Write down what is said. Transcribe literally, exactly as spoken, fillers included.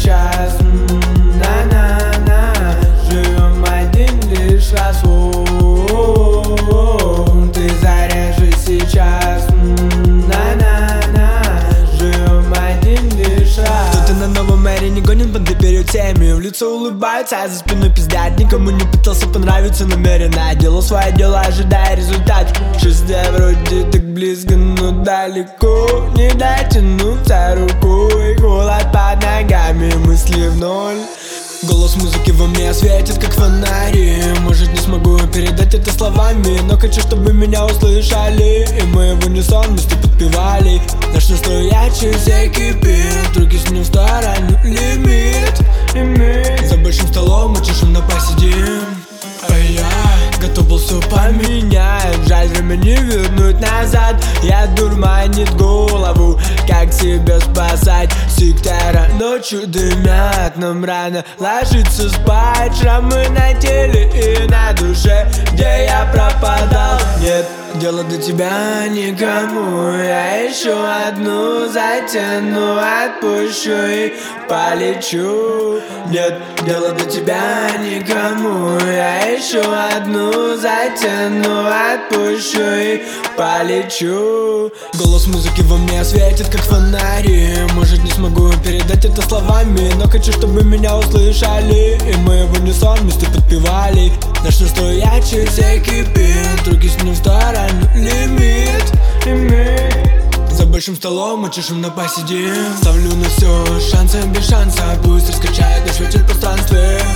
сейчас. На-на-на, живем один лишь раз. О-о-о-о, ты заряжи сейчас. На-на-на, живем один лишь раз. Кто-то на новом мэре не гонит под периодами. В лицо улыбаются, а за спиной пиздят. Никому не пытался понравиться намеренно. Делал свое дело, ожидая результат. Шестая вроде так близко, но далеко. Не дотянуться рукой. Холод под ногами, мысли в ноль. Голос музыки во мне светит, как фонари. Может, не смогу передать это словами, но хочу, чтобы меня услышали. И мы в унисон вместе подпевали. Наш настрой ярче всей кипит. Руки с ним в сторону, лимит, лимит. За большим столом мы шумно посидим. А я готов был все поменять. Жаль, время не вернуть назад. Я дурманит голову, как себя спасать. Сектора ночью дымят, нам рано ложиться спать. Шрамы на теле и на душе, где я пропадал. Нет дела до тебя никому. Я еще одну затяну, отпущу и полечу. Нет дела до тебя никому. Я еще одну затяну, отпущу и полечу. Голос музыки во мне светит, как фонари. Может, не смогу передать это словами, но хочу, чтобы меня услышали. И мы в унисон вместе подпевали. Наш настрой ярче всей кипит. Руки с ним в сторону, лимит, лимит. За большим столом мы шумно посидим. Ставлю на все, шансы без шанса. Пусть раскачает наш вечер в пространстве.